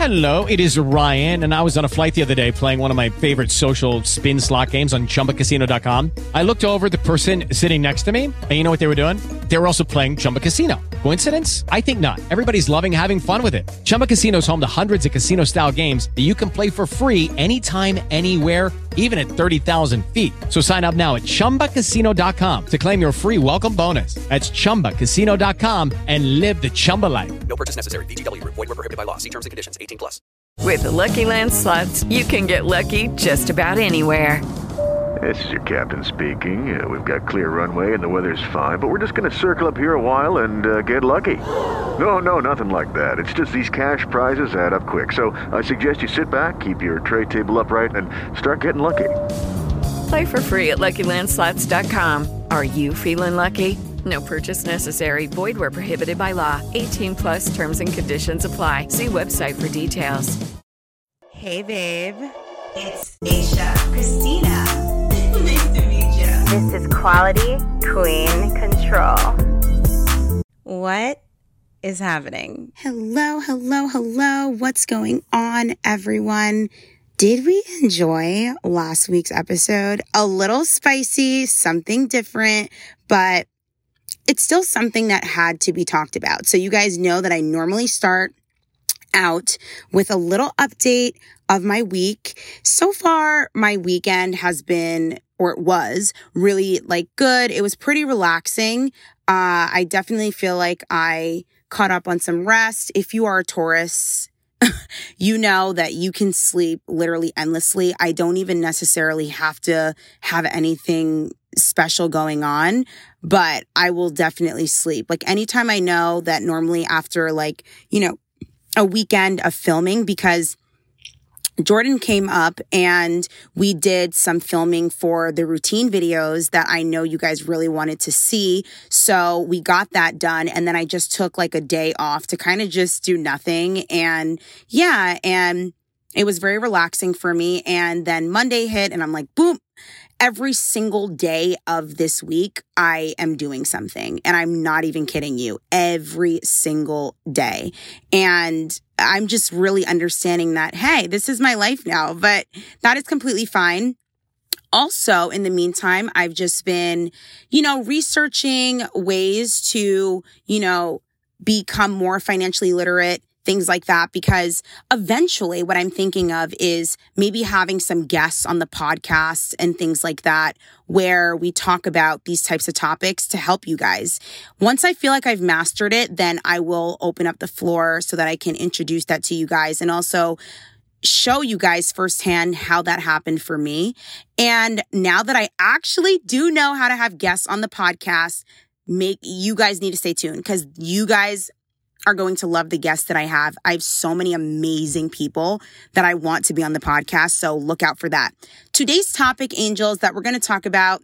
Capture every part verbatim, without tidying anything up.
Hello, it is Ryan, and I was on a flight the other day playing one of my favorite social spin slot games on Chumba Casino dot com. I looked over at the person sitting next to me, and you know what they were doing? They were also playing Chumba Casino. Coincidence? I think not. Everybody's loving having fun with it. Chumba Casino is home to hundreds of casino-style games that you can play for free anytime, anywhere, even at thirty thousand feet. So sign up now at Chumba Casino dot com to claim your free welcome bonus. That's Chumba Casino dot com and live the Chumba life. No purchase necessary. V G W. Void where prohibited by law. See terms and conditions. eighteen plus. With the Lucky Land Slots, you can get lucky just about anywhere. This is your captain speaking. Uh, we've got clear runway and the weather's fine, but we're just going to circle up here a while and uh, get lucky. No, no, nothing like that. It's just these cash prizes add up quick. So I suggest you sit back, keep your tray table upright, and start getting lucky. Play for free at Lucky Land Slots dot com. Are you feeling lucky? No purchase necessary. Void where prohibited by law. eighteen plus terms and conditions apply. See website for details. Hey, babe. It's Aisha. Christina. Nice to meet you. This is Quality Queen Control. What is happening? Hello, hello, hello. What's going on, everyone? Did we enjoy last week's episode? A little spicy, something different, but it's still something that had to be talked about. So you guys know that I normally start out with a little update of my week. So far, my weekend has been, or it was, really like good. It was pretty relaxing. Uh, I definitely feel like I caught up on some rest. If you are a Taurus, you know that you can sleep literally endlessly. I don't even necessarily have to have anything special going on, but I will definitely sleep. Like anytime I know that normally after like, you know, a weekend of filming, because Jordan came up and we did some filming for the routine videos that I know you guys really wanted to see. So we got that done. And then I just took like a day off to kind of just do nothing. And yeah, and it was very relaxing for me. And then Monday hit and I'm like, boom. Every single day of this week, I am doing something. And I'm not even kidding you. Every single day. And I'm just really understanding that, hey, this is my life now. But that is completely fine. Also, in the meantime, I've just been, you know, researching ways to, you know, become more financially literate, things like that, because eventually what I'm thinking of is maybe having some guests on the podcast and things like that, where we talk about these types of topics to help you guys. Once I feel like I've mastered it, then I will open up the floor so that I can introduce that to you guys and also show you guys firsthand how that happened for me. And now that I actually do know how to have guests on the podcast, make you guys need to stay tuned because you guys are going to love the guests that I have. I have so many amazing people that I want to be on the podcast, so look out for that. Today's topic, angels, that we're going to talk about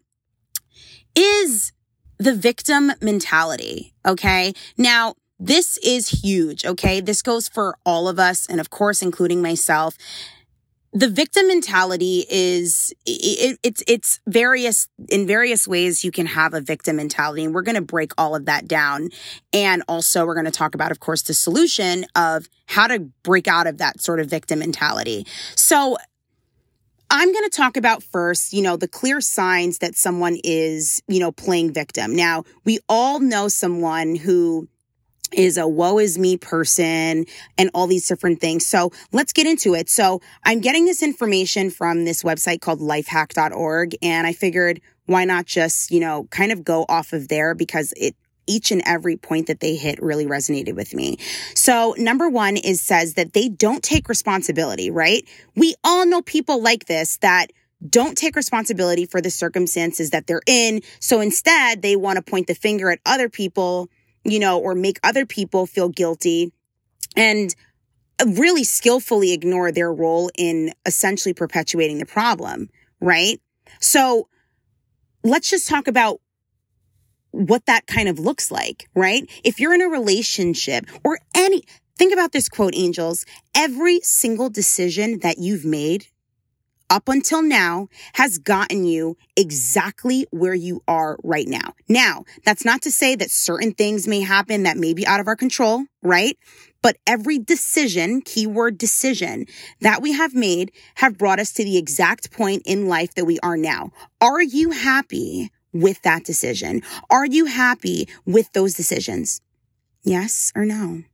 is the victim mentality, okay? Now, this is huge, okay? This goes for all of us, and of course, including myself. The victim mentality is, it, it's, it's various, in various ways you can have a victim mentality, and we're going to break all of that down. And also we're going to talk about, of course, the solution of how to break out of that sort of victim mentality. So I'm going to talk about first, you know, the clear signs that someone is, you know, playing victim. Now, we all know someone who is a woe is me person and all these different things. So let's get into it. So I'm getting this information from this website called lifehack dot org. And I figured why not just, you know, kind of go off of there because it each and every point that they hit really resonated with me. So number one is says that they don't take responsibility, right? We all know people like this that don't take responsibility for the circumstances that they're in. So instead, they want to point the finger at other people, you know, or make other people feel guilty and really skillfully ignore their role in essentially perpetuating the problem, right? So let's just talk about what that kind of looks like, right? If you're in a relationship or any, think about this quote, angels, every single decision that you've made up until now has gotten you exactly where you are right now. Now, that's not to say that certain things may happen that may be out of our control, right? But every decision, keyword decision, that we have made have brought us to the exact point in life that we are now. Are you happy with that decision? Are you happy with those decisions? Yes or no?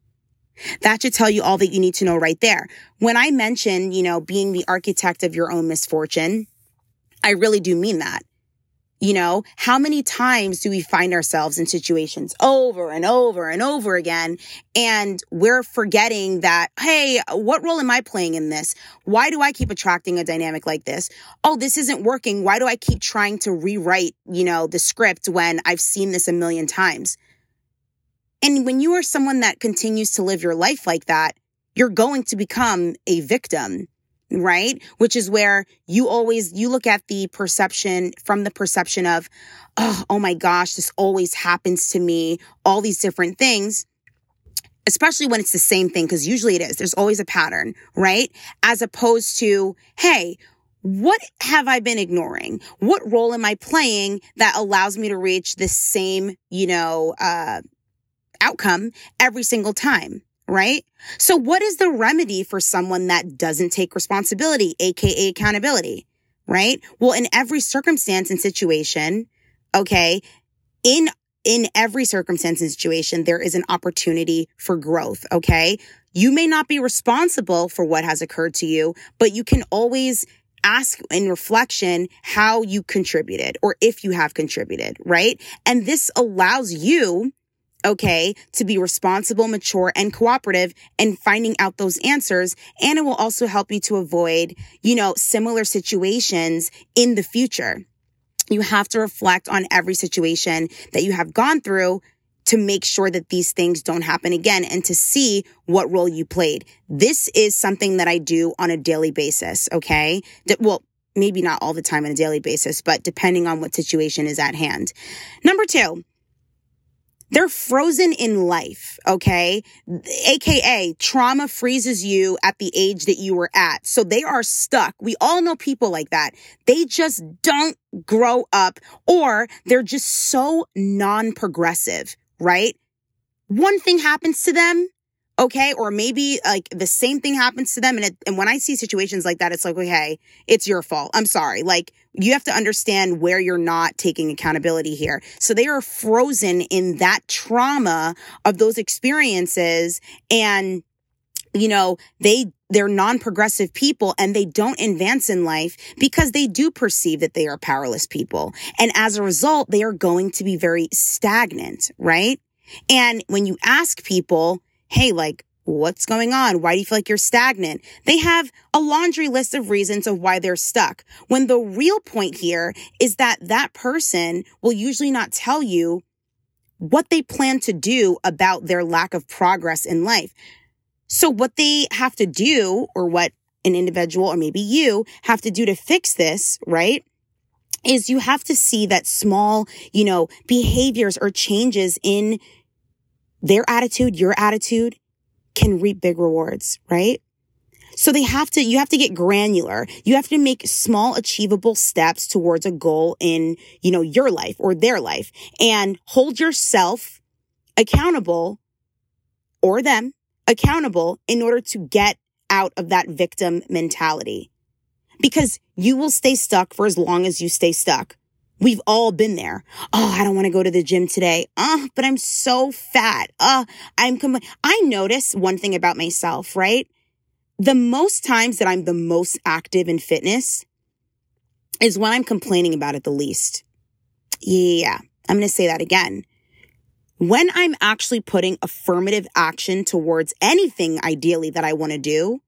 That should tell you all that you need to know right there. When I mention, you know, being the architect of your own misfortune, I really do mean that. You know, how many times do we find ourselves in situations over and over and over again, and we're forgetting that, hey, what role am I playing in this? Why do I keep attracting a dynamic like this? Oh, this isn't working. Why do I keep trying to rewrite, you know, the script when I've seen this a million times? And when you are someone that continues to live your life like that, you're going to become a victim. Right? Which is where you always, you look at the perception from the perception of, oh, oh my gosh, this always happens to me, all these different things, especially when it's the same thing, because usually it is. There's always a pattern, right? As opposed to, hey, what have I been ignoring? What role am I playing that allows me to reach the same, you know, uh, outcome every single time? Right? So what is the remedy for someone that doesn't take responsibility, aka accountability, right? Well, in every circumstance and situation, okay, in in every circumstance and situation, there is an opportunity for growth, okay? You may not be responsible for what has occurred to you, but you can always ask in reflection how you contributed or if you have contributed, right? And this allows you, okay, to be responsible, mature, and cooperative in finding out those answers. And it will also help you to avoid, you know, similar situations in the future. You have to reflect on every situation that you have gone through to make sure that these things don't happen again and to see what role you played. This is something that I do on a daily basis, okay? Well, maybe not all the time on a daily basis, but depending on what situation is at hand. Number two, they're frozen in life, okay? A K A trauma freezes you at the age that you were at. So they are stuck. We all know people like that. They just don't grow up, or they're just so non-progressive, right? One thing happens to them, okay? Or maybe like the same thing happens to them. And, it, and when I see situations like that, it's like, okay, it's your fault. I'm sorry. Like, you have to understand where you're not taking accountability here. So they are frozen in that trauma of those experiences. And, you know, they, they're non-progressive people and they don't advance in life because they do perceive that they are powerless people. And as a result, they are going to be very stagnant, right? And when you ask people, hey, like, what's going on? Why do you feel like you're stagnant? They have a laundry list of reasons of why they're stuck. When the real point here is that that person will usually not tell you what they plan to do about their lack of progress in life. So what they have to do, or what an individual or maybe you have to do to fix this, right, is you have to see that small, you know, behaviors or changes in their attitude, your attitude, can reap big rewards, right? So they have to, you have to get granular. You have to make small, achievable steps towards a goal in, you know, your life or their life, and hold yourself accountable, or them accountable, in order to get out of that victim mentality. Because you will stay stuck for as long as you stay stuck. We've all been there. Oh, I don't want to go to the gym today. Oh, but I'm so fat. Oh, I'm, com- I notice one thing about myself, right? The most times that I'm the most active in fitness is when I'm complaining about it the least. Yeah, I'm going to say that again. When I'm actually putting affirmative action towards anything, ideally, that I want to do,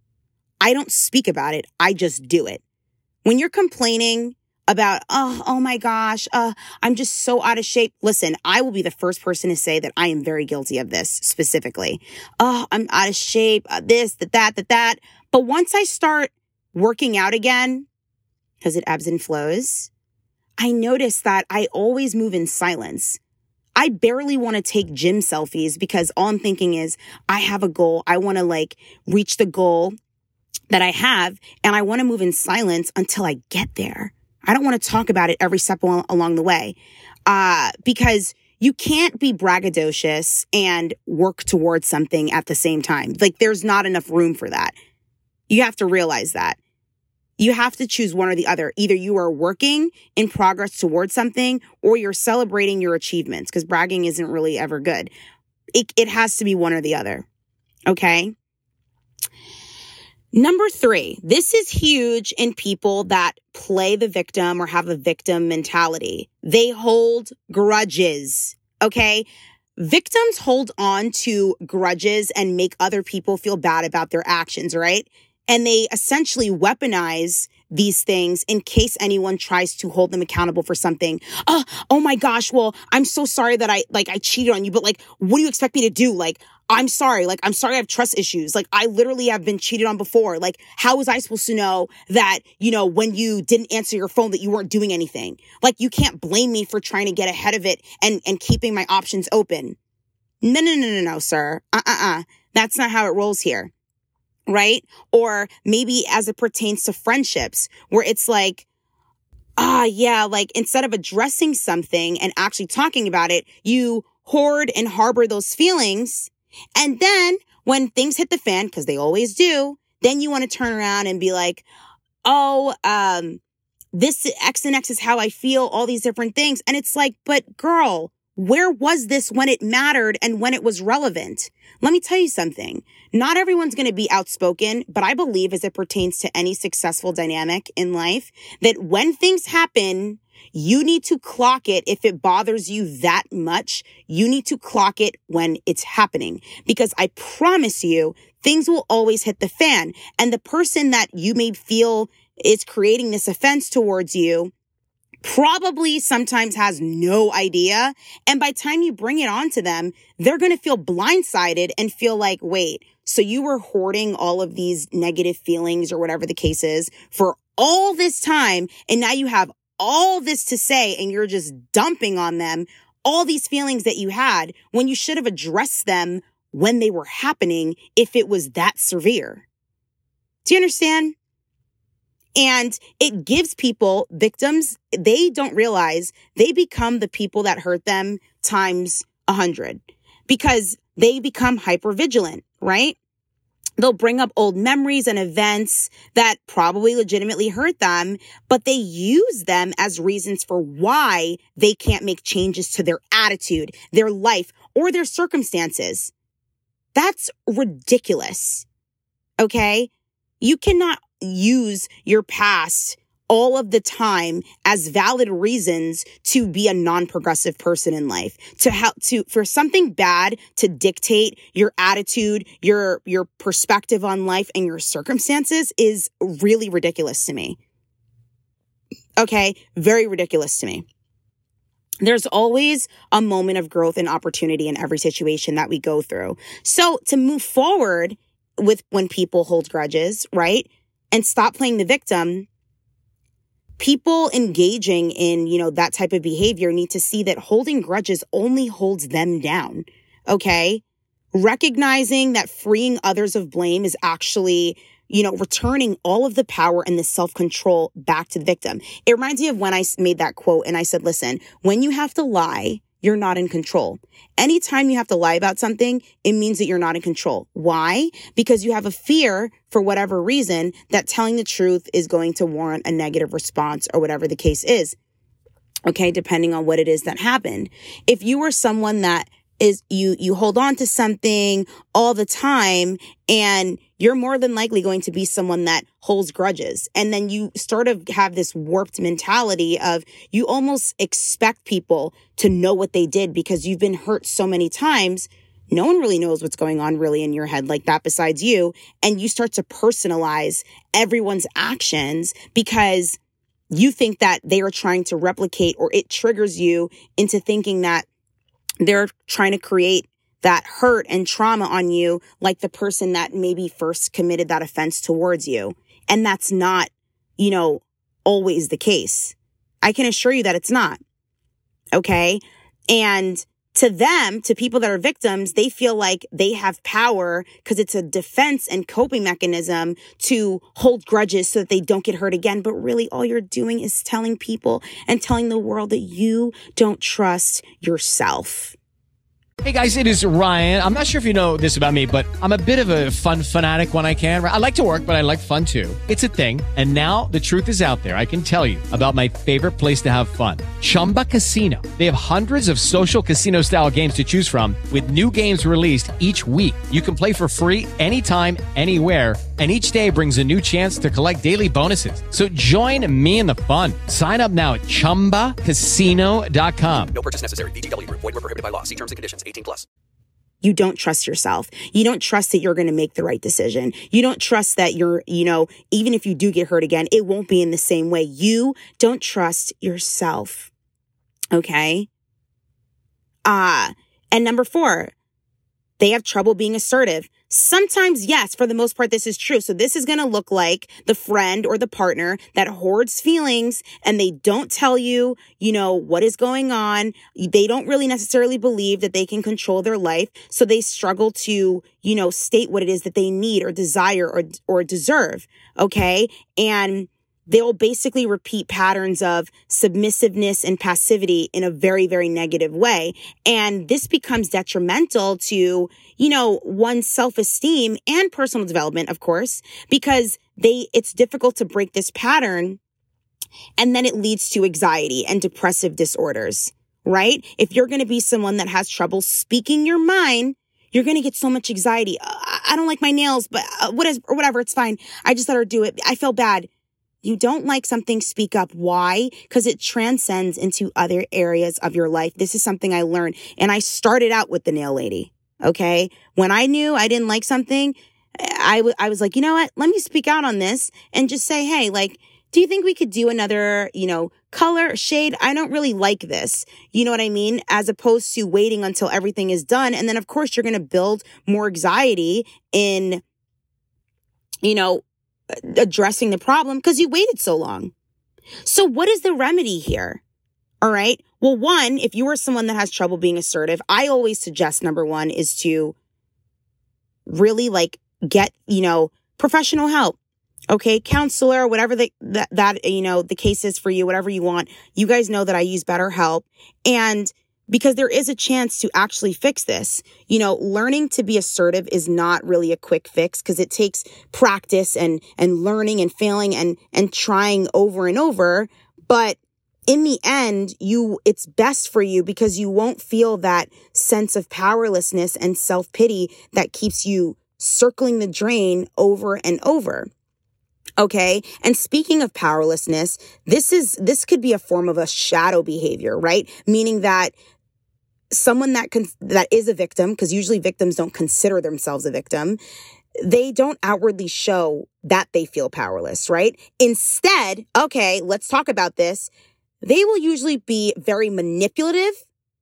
I don't speak about it. I just do it. When you're complaining about, oh, oh my gosh, uh, I'm just so out of shape. Listen, I will be the first person to say that I am very guilty of this specifically. Oh, I'm out of shape, uh, this, that, that, that, that. But once I start working out again, because it ebbs and flows, I notice that I always move in silence. I barely want to take gym selfies because all I'm thinking is I have a goal. I want to like reach the goal that I have, and I want to move in silence until I get there. I don't want to talk about it every step along the way, uh, because you can't be braggadocious and work towards something at the same time. Like, there's not enough room for that. You have to realize that. You have to choose one or the other. Either you are working in progress towards something or you're celebrating your achievements, because bragging isn't really ever good. It, it has to be one or the other. Okay? Number three, this is huge in people that play the victim or have a victim mentality. They hold grudges. Okay? Victims hold on to grudges and make other people feel bad about their actions, right? And they essentially weaponize these things in case anyone tries to hold them accountable for something. Oh, oh my gosh. Well, I'm so sorry that I, like, I cheated on you, but like, what do you expect me to do? Like, I'm sorry. Like, I'm sorry I have trust issues. Like, I literally have been cheated on before. Like, how was I supposed to know that, you know, when you didn't answer your phone that you weren't doing anything? Like, you can't blame me for trying to get ahead of it and, and keeping my options open. No, no, no, no, no, sir. Uh-uh-uh. That's not how it rolls here. Right? Or maybe as it pertains to friendships, where it's like, ah, yeah, like instead of addressing something and actually talking about it, you hoard and harbor those feelings. And then when things hit the fan, because they always do, then you want to turn around and be like, oh, um, this X and X is how I feel, all these different things. And it's like, but girl, where was this when it mattered and when it was relevant? Let me tell you something. Not everyone's going to be outspoken, but I believe as it pertains to any successful dynamic in life, that when things happen, you need to clock it. If it bothers you that much, you need to clock it when it's happening, because I promise you, things will always hit the fan. And the person that you may feel is creating this offense towards you probably sometimes has no idea. And by the time you bring it on to them, they're going to feel blindsided and feel like, wait, so you were hoarding all of these negative feelings or whatever the case is for all this time. And now you have all this to say and you're just dumping on them all these feelings that you had when you should have addressed them when they were happening if it was that severe. Do you understand? And it gives people, victims, they don't realize they become the people that hurt them times a hundred because they become hypervigilant, right? They'll bring up old memories and events that probably legitimately hurt them, but they use them as reasons for why they can't make changes to their attitude, their life, or their circumstances. That's ridiculous. Okay? You cannot use your past all of the time as valid reasons to be a non-progressive person in life, to help to, for something bad to dictate your attitude, your, your perspective on life and your circumstances is really ridiculous to me. Okay. Very ridiculous to me. There's always a moment of growth and opportunity in every situation that we go through. So to move forward with when people hold grudges, right? And stop playing the victim, people engaging in, you know, that type of behavior need to see that holding grudges only holds them down. Okay? Recognizing that freeing others of blame is actually, you know, returning all of the power and the self-control back to the victim. It reminds me of when I made that quote and I said, listen, when you have to lie, you're not in control. Anytime you have to lie about something, it means that you're not in control. Why? Because you have a fear, for whatever reason, that telling the truth is going to warrant a negative response or whatever the case is. Okay, depending on what it is that happened. If you were someone that is, you, you hold on to something all the time and you're more than likely going to be someone that holds grudges. And then you sort of have this warped mentality of you almost expect people to know what they did because you've been hurt so many times. No one really knows what's going on really in your head like that besides you. And you start to personalize everyone's actions because you think that they are trying to replicate, or it triggers you into thinking that they're trying to create that hurt and trauma on you like the person that maybe first committed that offense towards you. And that's not, you know, always the case. I can assure you that it's not. Okay. And To them, to people that are victims, they feel like they have power because it's a defense and coping mechanism to hold grudges so that they don't get hurt again. But really, all you're doing is telling people and telling the world that you don't trust yourself. Hey guys, it is Ryan. I'm not sure if you know this about me, but I'm a bit of a fun fanatic when I can. I like to work, but I like fun too. It's a thing. And now the truth is out there. I can tell you about my favorite place to have fun. Chumba Casino. They have hundreds of social casino style games to choose from with new games released each week. You can play for free anytime, anywhere. And each day brings a new chance to collect daily bonuses. So join me in the fun. Sign up now at chumba casino dot com. No purchase necessary. V G W. Void where prohibited by law. See terms and conditions. eighteen plus. You don't trust yourself. You don't trust that you're going to make the right decision. You don't trust that you're, you know, even if you do get hurt again, it won't be in the same way. You don't trust yourself. Okay? Uh, and number four, they have trouble being assertive. Sometimes, yes, for the most part, this is true. So this is going to look like the friend or the partner that hoards feelings and they don't tell you, you know, what is going on. They don't really necessarily believe that they can control their life. So they struggle to, you know, state what it is that they need or desire or, or deserve. Okay. And they'll basically repeat patterns of submissiveness and passivity in a very, very negative way. And this becomes detrimental to, you know, one's self-esteem and personal development, of course, because they, it's difficult to break this pattern. And then it leads to anxiety and depressive disorders, right? If you're going to be someone that has trouble speaking your mind, you're going to get so much anxiety. I don't like my nails, but what is, or whatever, it's fine. I just let her do it. I feel bad. You don't like something, speak up. Why? Because it transcends into other areas of your life. This is something I learned. And I started out with the nail lady. Okay. When I knew I didn't like something, I, w- I was like, you know what? Let me speak out on this and just say, hey, like, do you think we could do another, you know, color, shade? I don't really like this. You know what I mean? As opposed to waiting until everything is done. And then, of course, you're going to build more anxiety in, you know, addressing the problem because you waited so long. So what is the remedy here? All right. Well, one, if you are someone that has trouble being assertive, I always suggest number one is to really like get, you know, professional help. Okay. Counselor, whatever the, that, that, you know, the case is for you, whatever you want. You guys know that I use BetterHelp, and because there is a chance to actually fix this. You know, learning to be assertive is not really a quick fix because it takes practice and, and learning and failing and, and trying over and over. But in the end, you, it's best for you because you won't feel that sense of powerlessness and self-pity that keeps you circling the drain over and over. Okay. And speaking of powerlessness, this is, this could be a form of a shadow behavior, right? Meaning that someone that can, that is a victim, because usually victims don't consider themselves a victim. They don't outwardly show that they feel powerless, right? Instead, okay, let's talk about this. They will usually be very manipulative,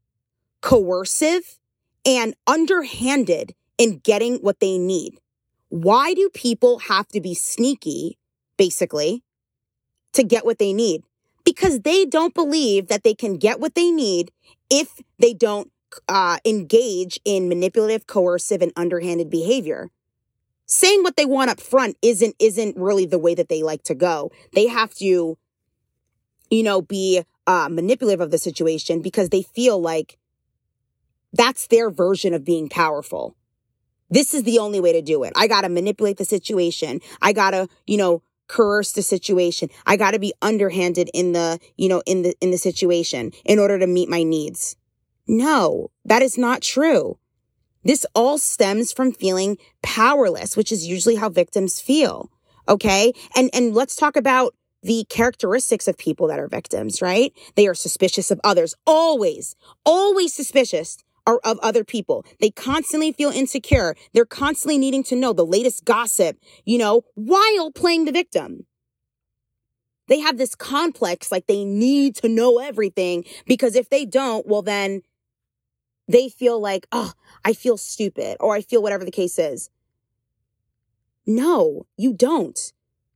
coercive, and underhanded in getting what they need. Why do people have to be sneaky, basically, to get what they need? Because they don't believe that they can get what they need if they don't uh, engage in manipulative, coercive, and underhanded behavior. Saying what they want up front isn't isn't really the way that they like to go. They have to, you know, be uh, manipulative of the situation because they feel like that's their version of being powerful. This is the only way to do it. I got to manipulate the situation. I got to, you know, coerce the situation. I got to be underhanded in the, you know, in the, in the situation in order to meet my needs. No, that is not true. This all stems from feeling powerless, which is usually how victims feel. Okay. And, and let's talk about the characteristics of people that are victims, right? They are suspicious of others. Always, always suspicious of other people. They constantly feel insecure. They're constantly needing to know the latest gossip, you know, while playing the victim. They have this complex, like they need to know everything because if they don't, well, then they feel like, oh, I feel stupid or I feel whatever the case is. No, you don't.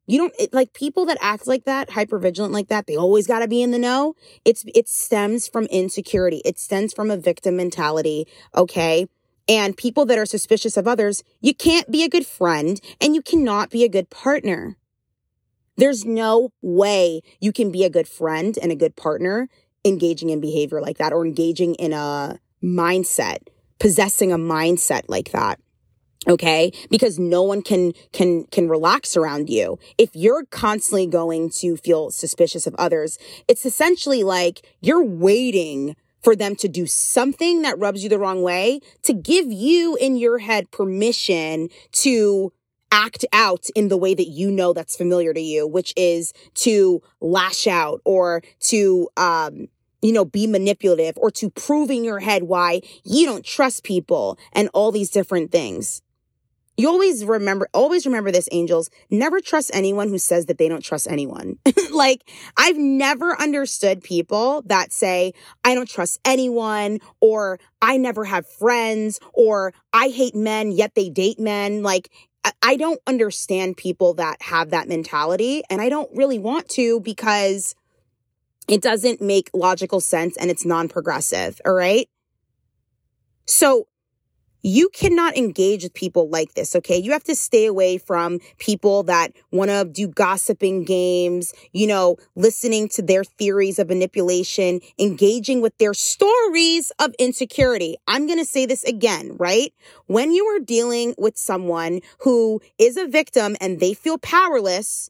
You don't, it, like people that act like that, hypervigilant like that, they always got to be in the know. It's, it stems from insecurity. It stems from a victim mentality. Okay. And people that are suspicious of others, you can't be a good friend and you cannot be a good partner. There's no way you can be a good friend and a good partner engaging in behavior like that or engaging in a mindset, possessing a mindset like that. Okay? Because no one can, can, can relax around you. If you're constantly going to feel suspicious of others, it's essentially like you're waiting for them to do something that rubs you the wrong way to give you in your head permission to act out in the way that you know that's familiar to you, which is to lash out or to, um, you know, be manipulative or to prove in your head why you don't trust people and all these different things. You always remember, always remember this, angels. Never trust anyone who says that they don't trust anyone. Like, I've never understood people that say, I don't trust anyone, or I never have friends, or I hate men, yet they date men. Like, I don't understand people that have that mentality, and I don't really want to because it doesn't make logical sense and it's non-progressive, all right? So you cannot engage with people like this, okay? You have to stay away from people that want to do gossiping games, you know, listening to their theories of manipulation, engaging with their stories of insecurity. I'm going to say this again, right? When you are dealing with someone who is a victim and they feel powerless,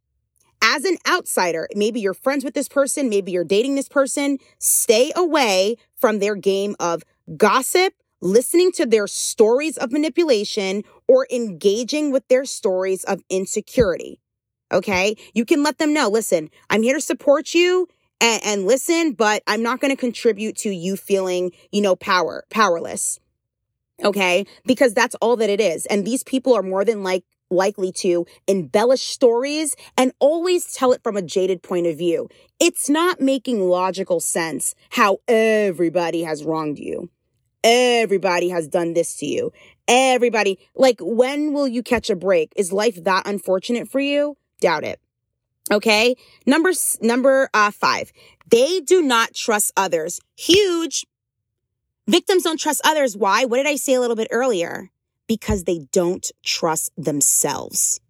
as an outsider, maybe you're friends with this person, maybe you're dating this person, stay away from their game of gossip, listening to their stories of manipulation, or engaging with their stories of insecurity. Okay? You can let them know, listen, I'm here to support you and, and listen, but I'm not going to contribute to you feeling, you know, power, powerless. Okay? Because that's all that it is. And these people are more than like likely to embellish stories and always tell it from a jaded point of view. It's not making logical sense how everybody has wronged you. Everybody has done this to you. Everybody, like, when will you catch a break? Is life that unfortunate for you? Doubt it. Okay. Number, number uh, five, they do not trust others. Huge. Victims don't trust others. Why? What did I say a little bit earlier? Because they don't trust themselves.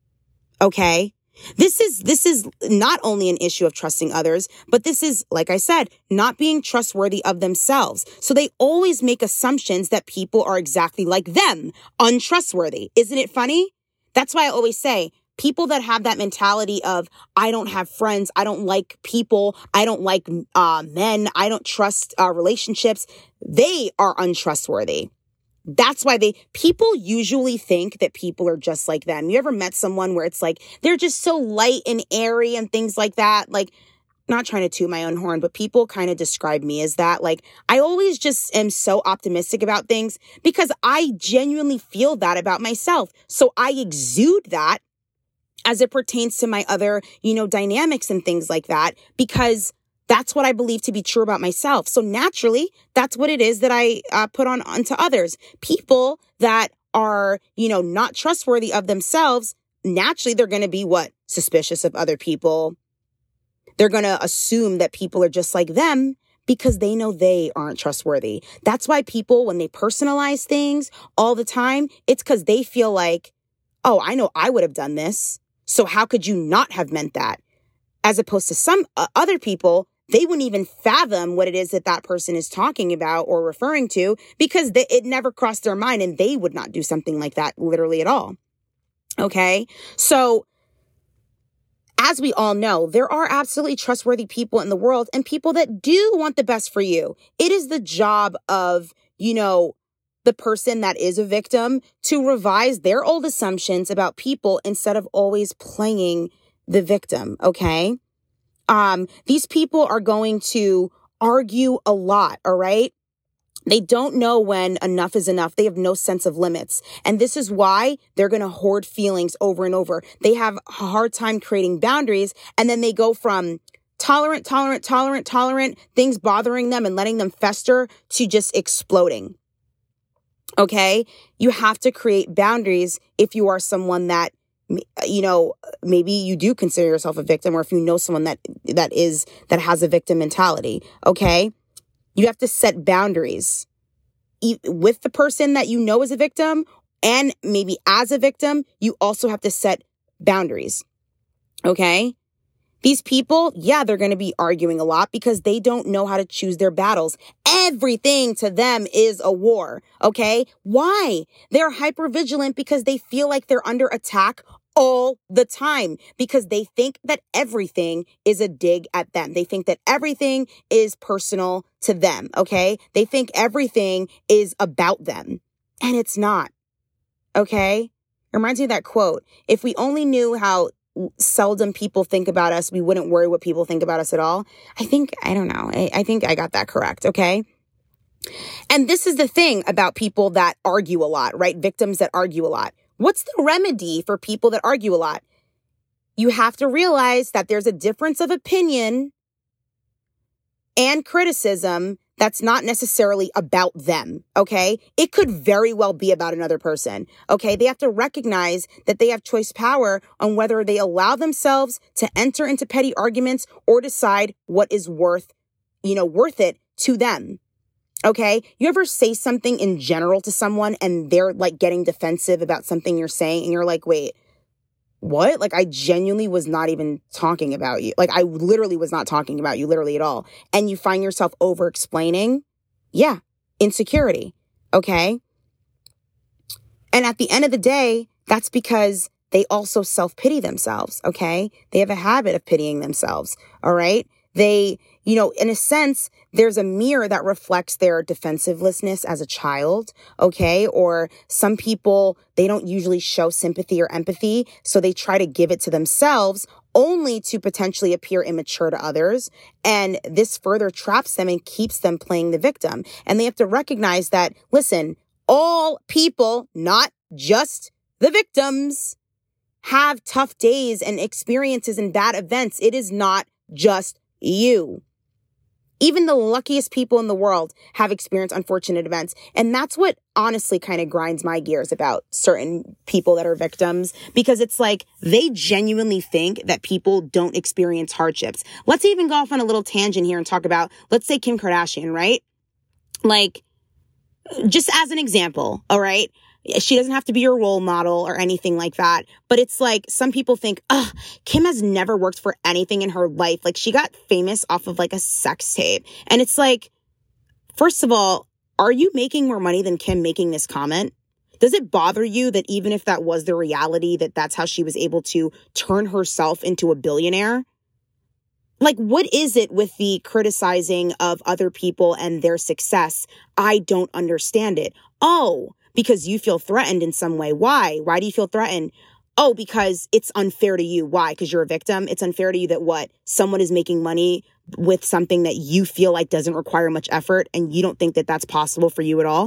Okay. This is, this is not only an issue of trusting others, but this is, like I said, not being trustworthy of themselves. So they always make assumptions that people are exactly like them, untrustworthy. Isn't it funny? That's why I always say people that have that mentality of, I don't have friends, I don't like people, I don't like uh, men, I don't trust uh, relationships, they are untrustworthy. That's why they, people usually think that people are just like them. You ever met someone where it's like, they're just so light and airy and things like that? Like, not trying to toot my own horn, but people kind of describe me as that. Like, I always just am so optimistic about things because I genuinely feel that about myself. So I exude that as it pertains to my other, you know, dynamics and things like that, because that's what I believe to be true about myself. So naturally, that's what it is that I uh, put on onto others. People that are, you know, not trustworthy of themselves, naturally, they're going to be what? Suspicious of other people. They're going to assume that people are just like them because they know they aren't trustworthy. That's why people, when they personalize things all the time, it's because they feel like, oh, I know I would have done this. So how could you not have meant that? As opposed to some uh, other people, they wouldn't even fathom what it is that that person is talking about or referring to because they, it never crossed their mind and they would not do something like that literally at all. Okay. So as we all know, there are absolutely trustworthy people in the world and people that do want the best for you. It is the job of, you know, the person that is a victim to revise their old assumptions about people instead of always playing the victim. Okay. Um, these people are going to argue a lot, all right? They don't know when enough is enough. They have no sense of limits. And this is why they're going to hoard feelings over and over. They have a hard time creating boundaries. And then they go from tolerant, tolerant, tolerant, tolerant, things bothering them and letting them fester to just exploding. Okay? You have to create boundaries if you are someone that you know, maybe you do consider yourself a victim, or if you know someone that that is that has a victim mentality, okay? You have to set boundaries with the person that you know is a victim, and maybe as a victim, you also have to set boundaries, okay? These people, yeah, they're going to be arguing a lot because they don't know how to choose their battles. Everything to them is a war, okay? Why? They're hypervigilant because they feel like they're under attack all the time, because they think that everything is a dig at them. They think that everything is personal to them, okay? They think everything is about them, and it's not, okay? It reminds me of that quote, if we only knew how seldom people think about us, we wouldn't worry what people think about us at all. I think, I don't know. I, I think I got that correct. Okay. And this is the thing about people that argue a lot, right? Victims that argue a lot. What's the remedy for people that argue a lot? You have to realize that there's a difference of opinion and criticism that's not necessarily about them, okay? It could very well be about another person, okay? They have to recognize that they have choice power on whether they allow themselves to enter into petty arguments or decide what is worth, you know, worth it to them, okay? You ever say something in general to someone and they're like getting defensive about something you're saying and you're like, wait, what? Like, I genuinely was not even talking about you. Like, I literally was not talking about you, literally at all. And you find yourself over explaining. Yeah. Insecurity. Okay. And at the end of the day, that's because they also self-pity themselves. Okay. They have a habit of pitying themselves. All right. They, you know, in a sense, there's a mirror that reflects their defensiveness as a child, okay? Or some people, they don't usually show sympathy or empathy, so they try to give it to themselves only to potentially appear immature to others. And this further traps them and keeps them playing the victim. And they have to recognize that, listen, all people, not just the victims, have tough days and experiences and bad events. It is not just you. Even the luckiest people in the world have experienced unfortunate events. And that's what honestly kind of grinds my gears about certain people that are victims, because it's like they genuinely think that people don't experience hardships. Let's even go off on a little tangent here and talk about, let's say Kim Kardashian, right? Like, just as an example, all right? She doesn't have to be your role model or anything like that. But it's like some people think, oh, Kim has never worked for anything in her life. Like, she got famous off of like a sex tape. And it's like, first of all, are you making more money than Kim making this comment? Does it bother you that even if that was the reality, that that's how she was able to turn herself into a billionaire? Like, what is it with the criticizing of other people and their success? I don't understand it. Oh, because you feel threatened in some way. Why? Why do you feel threatened? Oh, because it's unfair to you. Why? Because you're a victim. It's unfair to you that what? Someone is making money with something that you feel like doesn't require much effort, and you don't think that that's possible for you at all.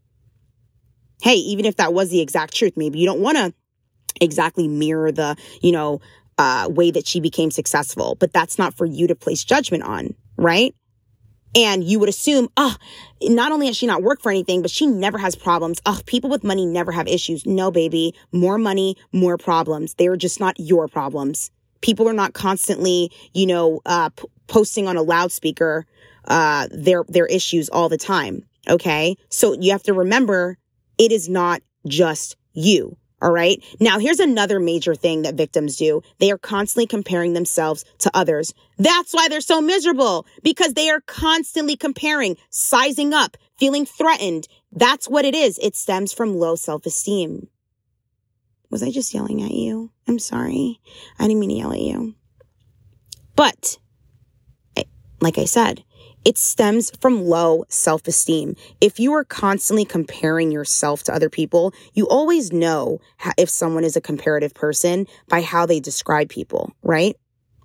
Hey, even if that was the exact truth, maybe you don't want to exactly mirror the, you know, uh, way that she became successful, but that's not for you to place judgment on, right? And you would assume, oh, not only has she not worked for anything, but she never has problems. Oh, people with money never have issues. No, baby. More money, more problems. They're just not your problems. People are not constantly, you know, uh, p- posting on a loudspeaker uh, their their issues all the time. Okay? So you have to remember, it is not just you. All right. Now, here's another major thing that victims do. They are constantly comparing themselves to others. That's why they're so miserable, because they are constantly comparing, sizing up, feeling threatened. That's what it is. It stems from low self-esteem. Was I just yelling at you? I'm sorry. I didn't mean to yell at you. But like I said, it stems from low self-esteem. If you are constantly comparing yourself to other people, you always know if someone is a comparative person by how they describe people, right?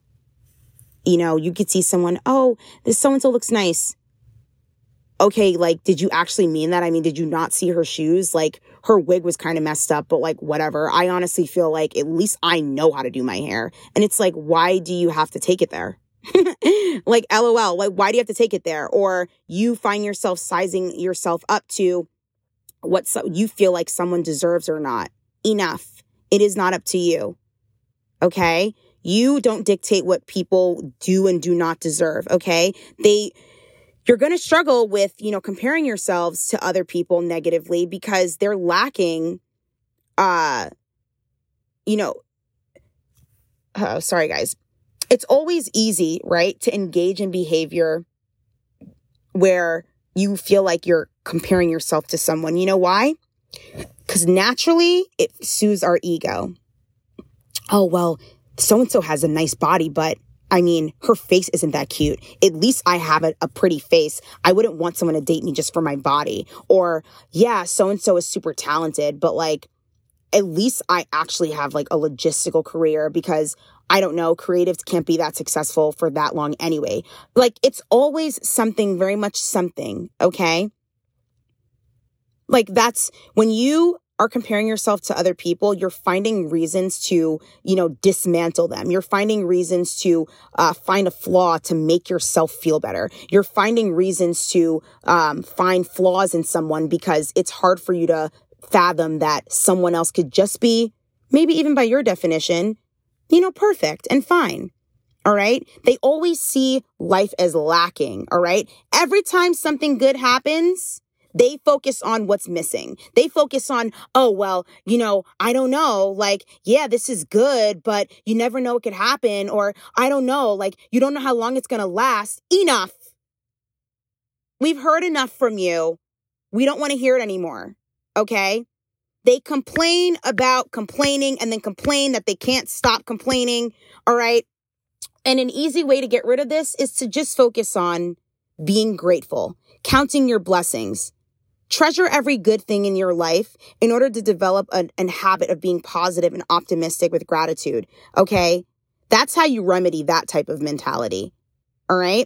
You know, you could see someone, oh, this so-and-so looks nice. Okay, like, did you actually mean that? I mean, did you not see her shoes? Like, her wig was kind of messed up, but like, whatever. I honestly feel like at least I know how to do my hair. And it's like, why do you have to take it there? Like, LOL, like, why do you have to take it there? Or you find yourself sizing yourself up to what so you feel like someone deserves or not. Enough. It is not up to you. Okay? You don't dictate what people do and do not deserve. Okay? They, you're going to struggle with, you know, comparing yourselves to other people negatively because they're lacking, uh, you know, oh, sorry guys. It's always easy, right, to engage in behavior where you feel like you're comparing yourself to someone. You know why? Because naturally, it soothes our ego. Oh, well, so-and-so has a nice body, but I mean, her face isn't that cute. At least I have a, a pretty face. I wouldn't want someone to date me just for my body. Or, yeah, so-and-so is super talented, but like, at least I actually have like a logistical career because I don't know, creatives can't be that successful for that long anyway. Like, it's always something, very much something, okay? Like, that's when you are comparing yourself to other people, you're finding reasons to, you know, dismantle them. You're finding reasons to uh, find a flaw to make yourself feel better. You're finding reasons to um, find flaws in someone because it's hard for you to fathom that someone else could just be, maybe even by your definition, you know, perfect and fine. All right. They always see life as lacking. All right. Every time something good happens, they focus on what's missing. They focus on, oh, well, you know, I don't know. Like, yeah, this is good, but you never know what could happen. Or I don't know. Like, you don't know how long it's going to last. Enough. We've heard enough from you. We don't want to hear it anymore. Okay. They complain about complaining and then complain that they can't stop complaining. All right. And an easy way to get rid of this is to just focus on being grateful, counting your blessings. Treasure every good thing in your life in order to develop a, a habit of being positive and optimistic with gratitude. Okay. That's how you remedy that type of mentality. All right.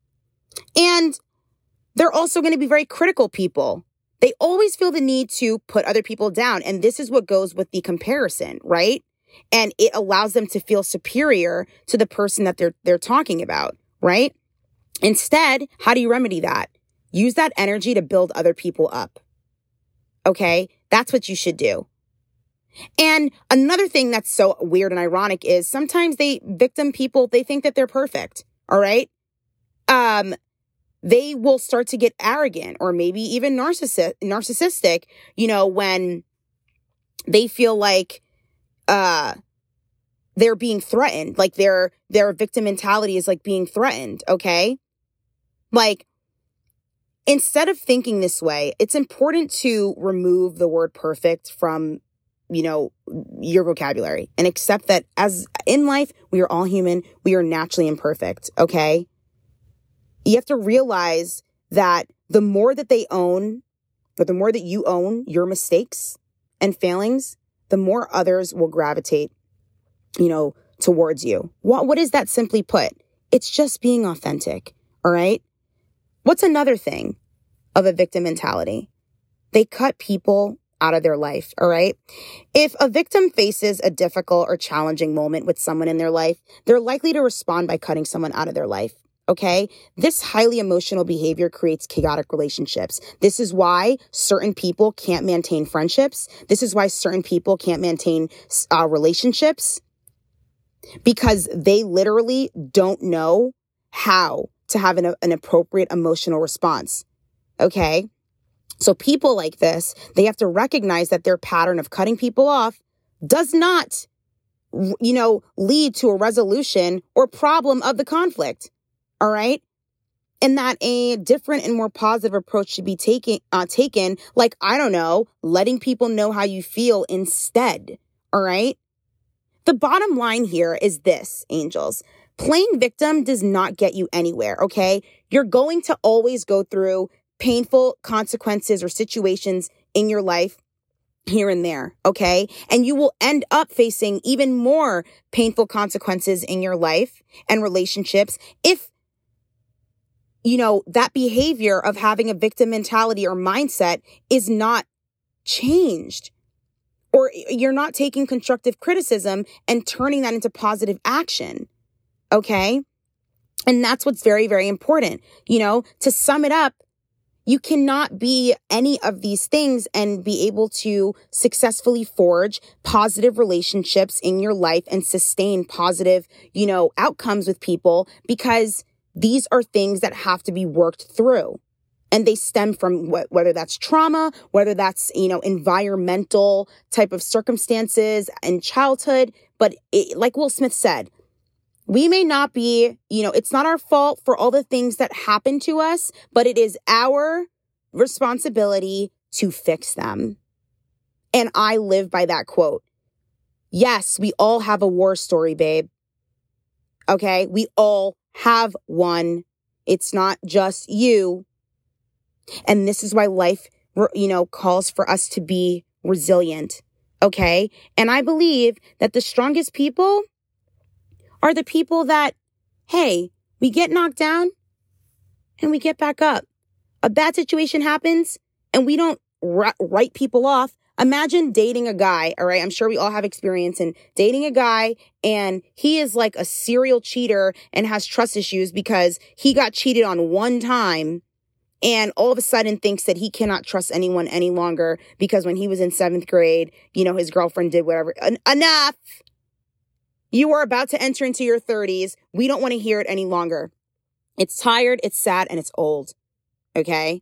And they're also going to be very critical people. They always feel the need to put other people down. And this is what goes with the comparison, right? And it allows them to feel superior to the person that they're they're talking about, right? Instead, how do you remedy that? Use that energy to build other people up. Okay? That's what you should do. And another thing that's so weird and ironic is sometimes they victim people, they think that they're perfect, all right? Um They will start to get arrogant or maybe even narcissi- narcissistic, you know, when they feel like uh, they're being threatened, like their their victim mentality is like being threatened, okay? Like, instead of thinking this way, it's important to remove the word perfect from, you know, your vocabulary and accept that as in life, we are all human. We are naturally imperfect, okay? You have to realize that the more that they own, or the more that you own your mistakes and failings, the more others will gravitate, you know, towards you. What, what is that simply put? It's just being authentic. All right. What's another thing of a victim mentality? They cut people out of their life. All right. If a victim faces a difficult or challenging moment with someone in their life, they're likely to respond by cutting someone out of their life. Okay, this highly emotional behavior creates chaotic relationships. This is why certain people can't maintain friendships. This is why certain people can't maintain uh, relationships because they literally don't know how to have an, an appropriate emotional response. Okay, so people like this, they have to recognize that their pattern of cutting people off does not, you know, lead to a resolution or problem of the conflict. All right. And that a different and more positive approach should be taken, uh, taken, like, I don't know, letting people know how you feel instead. All right. The bottom line here is this, angels. Playing victim does not get you anywhere. OK, you're going to always go through painful consequences or situations in your life here and there. OK, and you will end up facing even more painful consequences in your life and relationships if you know, that behavior of having a victim mentality or mindset is not changed, or you're not taking constructive criticism and turning that into positive action. Okay. And that's what's very, very important. You know, to sum it up, You cannot be any of these things and be able to successfully forge positive relationships in your life and sustain positive, you know, outcomes with people, because these are things that have to be worked through. And they stem from wh- whether that's trauma, whether that's, you know, environmental type of circumstances in childhood. But it, like Will Smith said, we may not be, you know, it's not our fault for all the things that happen to us, but it is our responsibility to fix them. And I live by that quote. Yes, we all have a war story, babe. Okay? We all have one. It's not just you. And this is why life, you know, calls for us to be resilient. Okay? And I believe that the strongest people are the people that, hey, we get knocked down and we get back up. A bad situation happens and we don't r- write people off. Imagine dating a guy, all right? I'm sure we all have experience in dating a guy and he is like a serial cheater and has trust issues because he got cheated on one time and all of a sudden thinks that he cannot trust anyone any longer because when he was in seventh grade, you know, his girlfriend did whatever. En- enough! You are about to enter into your thirties. We don't want to hear it any longer. It's tired, it's sad, and it's old. Okay?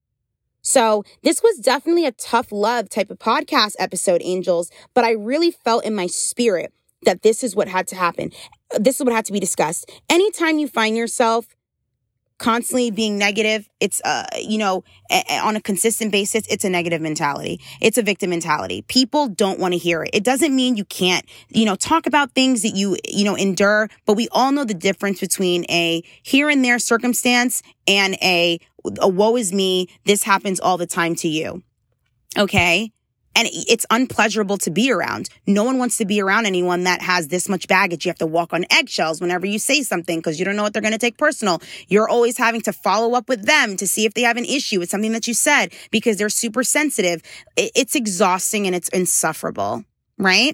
So this was definitely a tough love type of podcast episode, angels, but I really felt in my spirit that this is what had to happen. This is what had to be discussed. Anytime you find yourself constantly being negative, it's, uh, you know, a- a- on a consistent basis, it's a negative mentality. It's a victim mentality. People don't want to hear it. It doesn't mean you can't, you know, talk about things that you, you know, endure, but we all know the difference between a here and there circumstance and a, a woe is me, this happens all the time to you. Okay? And it's unpleasurable to be around. No one wants to be around anyone that has this much baggage. You have to walk on eggshells whenever you say something because you don't know what they're going to take personal. You're always having to follow up with them to see if they have an issue with something that you said because they're super sensitive. It's exhausting and it's insufferable, right?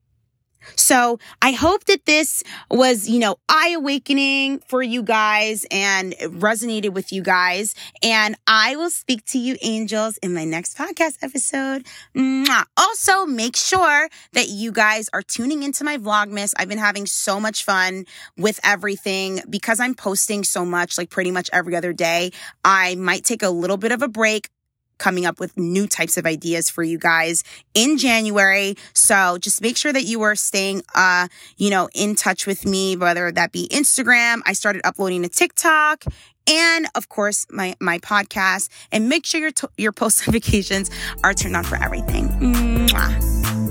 So I hope that this was, you know, eye-awakening for you guys and resonated with you guys. And I will speak to you, angels, in my next podcast episode. Mwah. Also, make sure that you guys are tuning into my Vlogmas. I've been having so much fun with everything because I'm posting so much, like pretty much every other day. I might take a little bit of a break, coming up with new types of ideas for you guys in January. So just make sure that you are staying, uh, you know, in touch with me, whether that be Instagram. I started uploading to TikTok and of course my, my podcast, and make sure your, to- your post notifications are turned on for everything. Mwah.